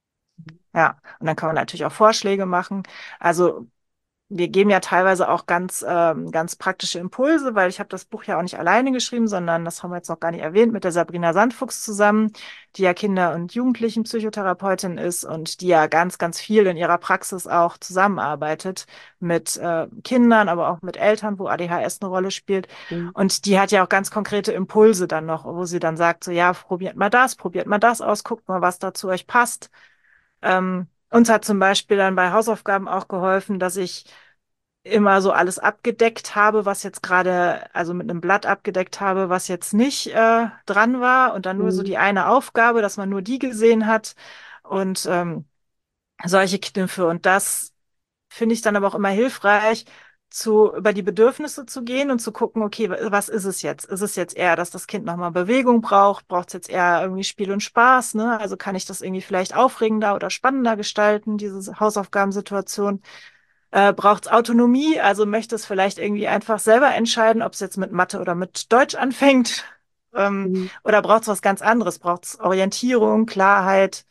Ja, und dann kann man natürlich auch Vorschläge machen. Also wir geben ja teilweise auch ganz, ähm, ganz praktische Impulse, weil ich habe das Buch ja auch nicht alleine geschrieben, sondern das haben wir jetzt noch gar nicht erwähnt, mit der Sabrina Sandfuchs zusammen, die ja Kinder- und Jugendlichenpsychotherapeutin ist und die ja ganz, ganz viel in ihrer Praxis auch zusammenarbeitet mit äh, Kindern, aber auch mit Eltern, wo A D H S eine Rolle spielt. Mhm. Und die hat ja auch ganz konkrete Impulse dann noch, wo sie dann sagt, so ja, probiert mal das, probiert mal das aus, guckt mal, was da zu euch passt. Ähm, uns hat zum Beispiel dann bei Hausaufgaben auch geholfen, dass ich immer so alles abgedeckt habe, was jetzt gerade, also mit einem Blatt abgedeckt habe, was jetzt nicht äh, dran war und dann nur so Mhm. die eine Aufgabe, dass man nur die gesehen hat und ähm, solche Kniffe. Und das finde ich dann aber auch immer hilfreich, zu, über die Bedürfnisse zu gehen und zu gucken, okay, wa- was ist es jetzt? Ist es jetzt eher, dass das Kind nochmal Bewegung braucht? Braucht es jetzt eher irgendwie Spiel und Spaß, ne? Also kann ich das irgendwie vielleicht aufregender oder spannender gestalten, diese Hausaufgabensituation? Äh, braucht es Autonomie? Also möchte es vielleicht irgendwie einfach selber entscheiden, ob es jetzt mit Mathe oder mit Deutsch anfängt? Ähm, Mhm. oder braucht es was ganz anderes? Braucht es Orientierung, Klarheit?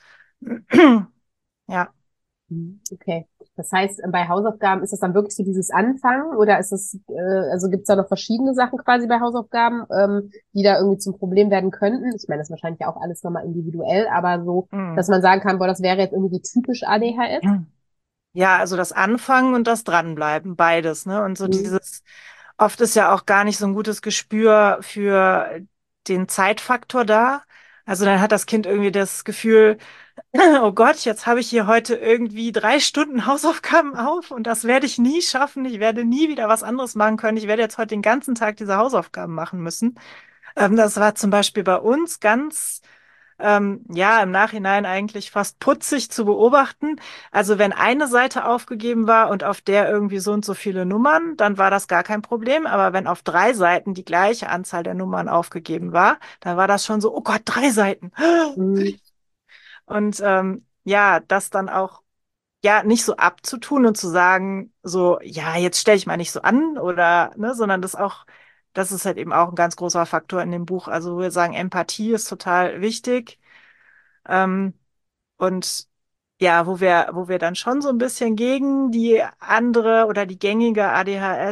Ja. Mhm. Okay. Das heißt, bei Hausaufgaben ist es dann wirklich so dieses Anfangen oder ist es, äh, also gibt es da noch verschiedene Sachen quasi bei Hausaufgaben, ähm, die da irgendwie zum Problem werden könnten? Ich meine, das ist wahrscheinlich ja auch alles nochmal individuell, aber so, dass Hm. man sagen kann, boah, das wäre jetzt irgendwie typisch A D H S. Ja, also das Anfangen und das Dranbleiben, beides, ne? Und so Mhm. dieses, oft ist ja auch gar nicht so ein gutes Gespür für den Zeitfaktor da. Also dann hat das Kind irgendwie das Gefühl, oh Gott, jetzt habe ich hier heute irgendwie drei Stunden Hausaufgaben auf und das werde ich nie schaffen. Ich werde nie wieder was anderes machen können. Ich werde jetzt heute den ganzen Tag diese Hausaufgaben machen müssen. Ähm, das war zum Beispiel bei uns ganz ähm, ja, im Nachhinein eigentlich fast putzig zu beobachten. Also wenn eine Seite aufgegeben war und auf der irgendwie so und so viele Nummern, dann war das gar kein Problem. Aber wenn auf drei Seiten die gleiche Anzahl der Nummern aufgegeben war, dann war das schon so, oh Gott, drei Seiten. Mhm. Und ähm, ja, das dann auch ja nicht so abzutun und zu sagen, so, ja, jetzt stell ich mal nicht so an oder, ne, sondern das auch, das ist halt eben auch ein ganz großer Faktor in dem Buch. Also wir sagen, Empathie ist total wichtig. Ähm, und ja, wo wir, wo wir dann schon so ein bisschen gegen die andere oder die gängige A D H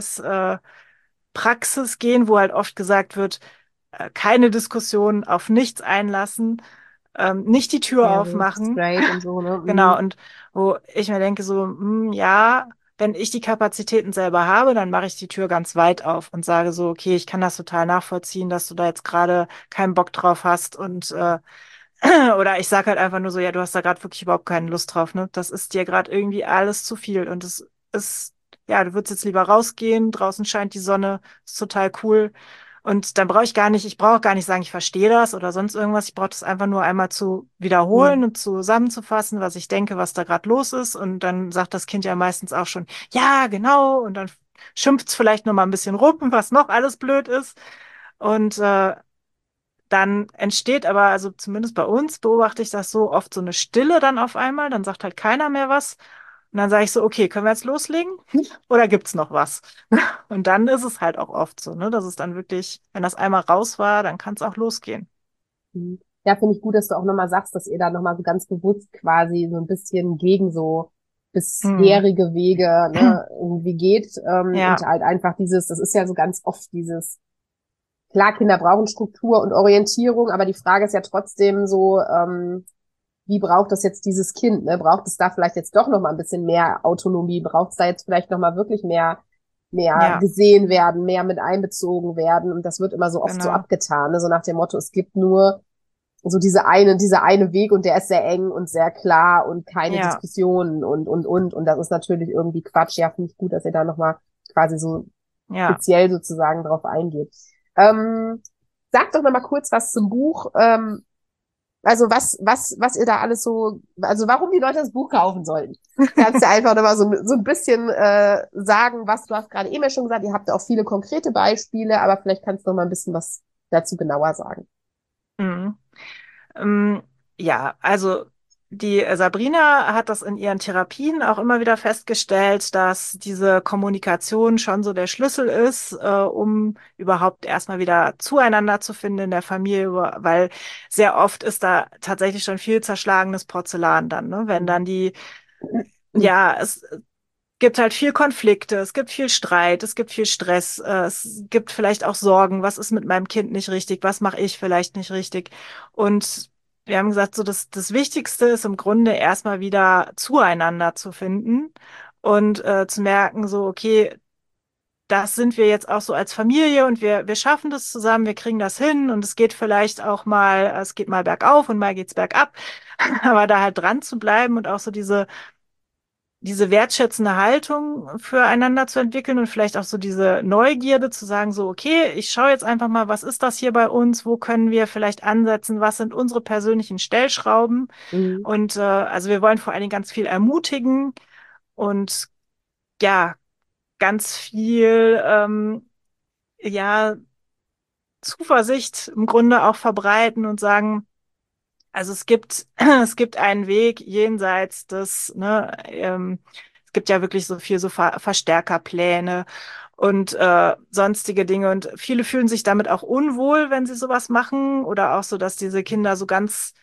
S-Praxis gehen, wo halt oft gesagt wird, äh, keine Diskussion, auf nichts einlassen, ähm, nicht die Tür Ehrlich, aufmachen. straight und so, ne? Genau, Mhm. und wo ich mir denke, so, hm, ja, wenn ich die Kapazitäten selber habe, dann mache ich die Tür ganz weit auf und sage so, okay, ich kann das total nachvollziehen, dass du da jetzt gerade keinen Bock drauf hast und äh, oder ich sage halt einfach nur so, ja, du hast da gerade wirklich überhaupt keine Lust drauf, ne? Das ist dir gerade irgendwie alles zu viel und es ist, ja, du würdest jetzt lieber rausgehen, draußen scheint die Sonne, ist total cool. Und dann brauche ich gar nicht, ich brauche gar nicht sagen, ich verstehe das oder sonst irgendwas. Ich brauche das einfach nur einmal zu wiederholen Mhm. und zusammenzufassen, was ich denke, was da gerade los ist. Und dann sagt das Kind ja meistens auch schon, ja, genau. Und dann schimpft es vielleicht noch mal ein bisschen rum, was noch alles blöd ist. Und äh, dann entsteht aber, also zumindest bei uns beobachte ich das so oft so eine Stille dann auf einmal, dann sagt halt keiner mehr was. Und dann sage ich so, okay, können wir jetzt loslegen? Oder gibt's noch was? Und dann ist es halt auch oft so, ne, dass es dann wirklich, wenn das einmal raus war, dann kann es auch losgehen. Mhm. Ja, finde ich gut, dass du auch nochmal sagst, dass ihr da nochmal so ganz bewusst quasi so ein bisschen gegen so Hm. bisherige Wege, ne, irgendwie geht, ähm, und Ja, halt einfach dieses, das ist ja so ganz oft dieses, klar, Kinder brauchen Struktur und Orientierung, aber die Frage ist ja trotzdem so, ähm, wie braucht das jetzt dieses Kind, ne? Braucht es da vielleicht jetzt doch nochmal ein bisschen mehr Autonomie? Braucht es da jetzt vielleicht nochmal wirklich mehr, mehr ja, gesehen werden, mehr mit einbezogen werden? Und das wird immer so oft so genau. abgetan, ne? So nach dem Motto, es gibt nur so diese eine, dieser eine Weg und der ist sehr eng und sehr klar und keine Ja, Diskussionen und, und, und. Und das ist natürlich irgendwie Quatsch. Ja, finde ich gut, dass ihr da nochmal quasi so ja. speziell sozusagen drauf eingeht. Ähm, sag doch nochmal kurz was zum Buch. Ähm, also was, was, was ihr da alles so, also warum die Leute das Buch kaufen sollten. Kannst du einfach nochmal so, so ein bisschen äh, sagen, was du hast gerade eben ja schon gesagt. Ihr habt ja auch viele konkrete Beispiele, aber vielleicht kannst du noch mal ein bisschen was dazu genauer sagen. Mhm. Ähm, ja, also die äh, Sabrina hat das in ihren Therapien auch immer wieder festgestellt, dass diese Kommunikation schon so der Schlüssel ist, äh, um überhaupt erstmal wieder zueinander zu finden in der Familie, weil sehr oft ist da tatsächlich schon viel zerschlagenes Porzellan dann, ne? Wenn dann die, ja, es gibt halt viel Konflikte, es gibt viel Streit, es gibt viel Stress, äh, es gibt vielleicht auch Sorgen, was ist mit meinem Kind nicht richtig, was mache ich vielleicht nicht richtig. Und wir haben gesagt, so das, das Wichtigste ist im Grunde erstmal wieder zueinander zu finden und äh, zu merken, so, okay, das sind wir jetzt auch so als Familie und wir, wir schaffen das zusammen, wir kriegen das hin und es geht vielleicht auch mal, es geht mal bergauf und mal geht's bergab, aber da halt dran zu bleiben und auch so diese diese wertschätzende Haltung füreinander zu entwickeln und vielleicht auch so diese Neugierde zu sagen, so, okay, ich schaue jetzt einfach mal, was ist das hier bei uns? Wo können wir vielleicht ansetzen? Was sind unsere persönlichen Stellschrauben? Mhm. Und äh, also wir wollen vor allen Dingen ganz viel ermutigen und ja, ganz viel ähm, ja, Zuversicht im Grunde auch verbreiten und sagen, also es gibt, es gibt einen Weg jenseits des, ne, ähm, es gibt ja wirklich so viel so Ver Verstärkerpläne und äh, sonstige Dinge. Und viele fühlen sich damit auch unwohl, wenn sie sowas machen. Oder auch so, dass diese Kinder so ganz,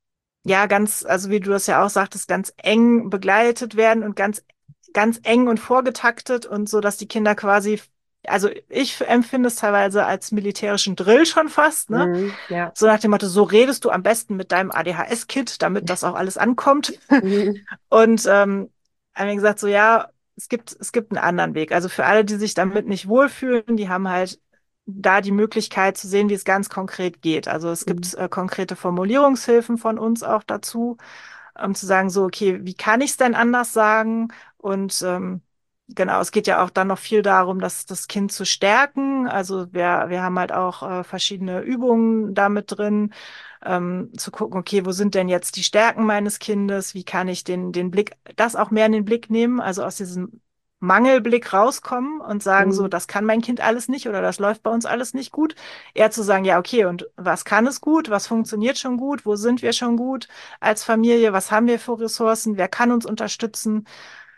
ja, ganz, also wie du das ja auch sagtest, ganz eng begleitet werden und ganz, ganz eng und vorgetaktet und so, dass die Kinder quasi, also ich empfinde es teilweise als militärischen Drill schon fast, ne? Mhm. Ja. So nach dem Motto, so redest du am besten mit deinem A D H S-Kind, damit das auch alles ankommt. Mhm. Und ähm, haben wir gesagt, so ja, es gibt, es gibt einen anderen Weg. Also für alle, die sich damit nicht wohlfühlen, die haben halt da die Möglichkeit zu sehen, wie es ganz konkret geht. Also es Mhm. gibt äh, konkrete Formulierungshilfen von uns auch dazu, um zu sagen, so, okay, wie kann ich es denn anders sagen? Und ähm, genau, es geht ja auch dann noch viel darum, dass das Kind zu stärken. Also wir, wir haben halt auch äh, verschiedene Übungen damit drin, ähm, zu gucken, okay, wo sind denn jetzt die Stärken meines Kindes? Wie kann ich den, den Blick, das auch mehr in den Blick nehmen, also aus diesem Mangelblick rauskommen und sagen, so, Mhm. das kann mein Kind alles nicht oder das läuft bei uns alles nicht gut. Eher zu sagen, ja, okay, und was kann es gut? Was funktioniert schon gut? Wo sind wir schon gut als Familie? Was haben wir für Ressourcen? Wer kann uns unterstützen?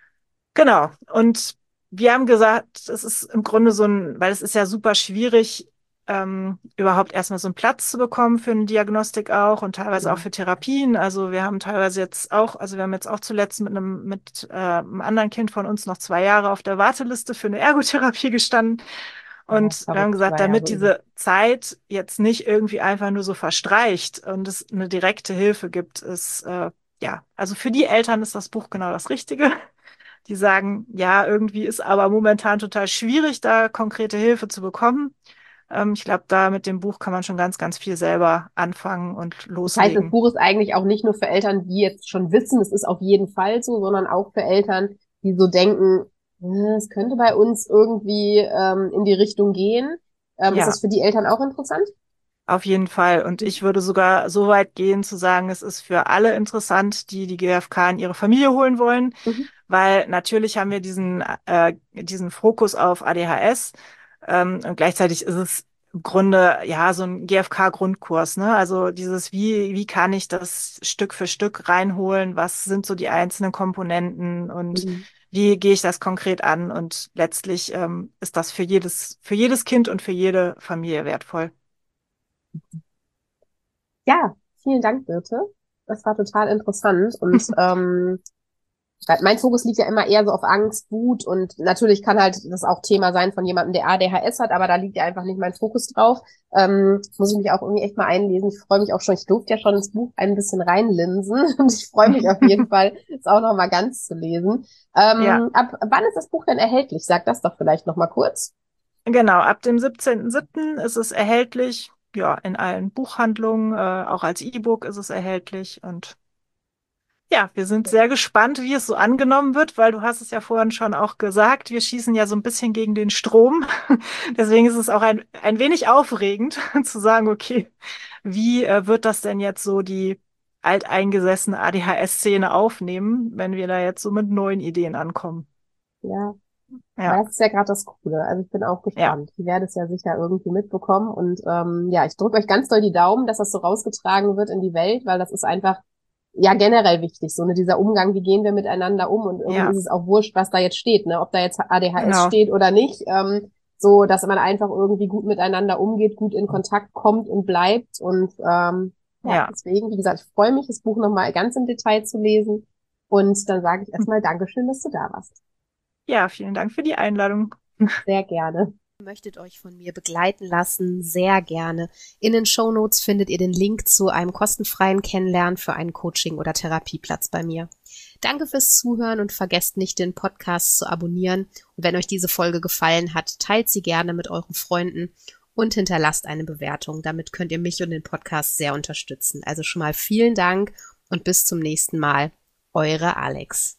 Genau. Und wir haben gesagt, es ist im Grunde so ein, weil es ist ja super schwierig, ähm, überhaupt erstmal so einen Platz zu bekommen für eine Diagnostik auch und teilweise auch Mhm. für Therapien. Also wir haben teilweise jetzt auch, also wir haben jetzt auch zuletzt mit einem, mit äh, einem anderen Kind von uns noch zwei Jahre auf der Warteliste für eine Ergotherapie gestanden. Ja, Und wir haben verrückt, gesagt, naja, so damit ist es. diese Zeit jetzt nicht irgendwie einfach nur so verstreicht und es eine direkte Hilfe gibt, ist, äh, ja, also für die Eltern ist das Buch genau das Richtige. Die sagen, ja, irgendwie ist aber momentan total schwierig, da konkrete Hilfe zu bekommen. Ähm, ich glaube, da mit dem Buch kann man schon ganz, ganz viel selber anfangen und Das heißt, das loslegen. Buch ist eigentlich auch nicht nur für Eltern, die jetzt schon wissen, es ist auf jeden Fall so, sondern auch für Eltern, die so denken, "Äh, es könnte bei uns irgendwie ähm, in die Richtung gehen. Ähm, ist das Ja, für die Eltern auch interessant? auf jeden Fall. Und ich würde sogar so weit gehen zu sagen, es ist für alle interessant, die die G f K in ihre Familie holen wollen, Mhm. weil natürlich haben wir diesen, äh, diesen Fokus auf A D H S, ähm, und gleichzeitig ist es im Grunde ja so ein G f K-Grundkurs, ne? Also dieses, wie, wie kann ich das Stück für Stück reinholen? Was sind so die einzelnen Komponenten und Mhm. wie gehe ich das konkret an? Und letztlich ähm, ist das für jedes, für jedes Kind und für jede Familie wertvoll. Ja, vielen Dank, Birte. Das war total interessant und ähm, weil mein Fokus liegt ja immer eher so auf Angst, Wut und natürlich kann halt das auch Thema sein von jemandem, der A D H S hat, aber da liegt ja einfach nicht mein Fokus drauf. Ähm, muss ich mich auch irgendwie echt mal einlesen. Ich freue mich auch schon, ich durfte ja schon ins Buch ein bisschen reinlinsen und ich freue mich auf jeden Fall, es auch noch mal ganz zu lesen. Ja. Ähm, ab wann ist das Buch denn erhältlich? Sag das doch vielleicht noch mal kurz. Genau, ab dem siebzehnten siebten ist es erhältlich. ja, in allen Buchhandlungen, äh, auch als E-Book ist es erhältlich. Und ja, wir sind sehr gespannt, wie es so angenommen wird, weil du hast es ja vorhin schon auch gesagt, wir schießen ja so ein bisschen gegen den Strom. Deswegen ist es auch ein, ein wenig aufregend zu sagen, okay, wie äh, wird das denn jetzt so die alteingesessene A D H S-Szene aufnehmen, wenn wir da jetzt so mit neuen Ideen ankommen? Ja, Ja, weil das ist ja gerade das Coole. Also ich bin auch ja, gespannt. Ich werde es ja sicher irgendwie mitbekommen. Und ähm, ja, ich drücke euch ganz doll die Daumen, dass das so rausgetragen wird in die Welt, weil das ist einfach ja generell wichtig. So ne, dieser Umgang, wie gehen wir miteinander um? Und irgendwie ja, ist es auch wurscht, was da jetzt steht, ne? Ob da jetzt A D H S genau. steht oder nicht. Ähm, so, dass man einfach irgendwie gut miteinander umgeht, gut in Kontakt kommt und bleibt. Und ähm, ja, Ja, deswegen, wie gesagt, ich freue mich, das Buch nochmal ganz im Detail zu lesen. Und dann sage ich erstmal Dankeschön, dass du da warst. ja, vielen Dank für die Einladung. Sehr gerne. Möchtet euch von mir begleiten lassen, sehr gerne. In den Shownotes findet ihr den Link zu einem kostenfreien Kennenlernen für einen Coaching- oder Therapieplatz bei mir. Danke fürs Zuhören und vergesst nicht, den Podcast zu abonnieren. Und wenn euch diese Folge gefallen hat, teilt sie gerne mit euren Freunden und hinterlasst eine Bewertung. Damit könnt ihr mich und den Podcast sehr unterstützen. Also schon mal vielen Dank und bis zum nächsten Mal. Eure Alex.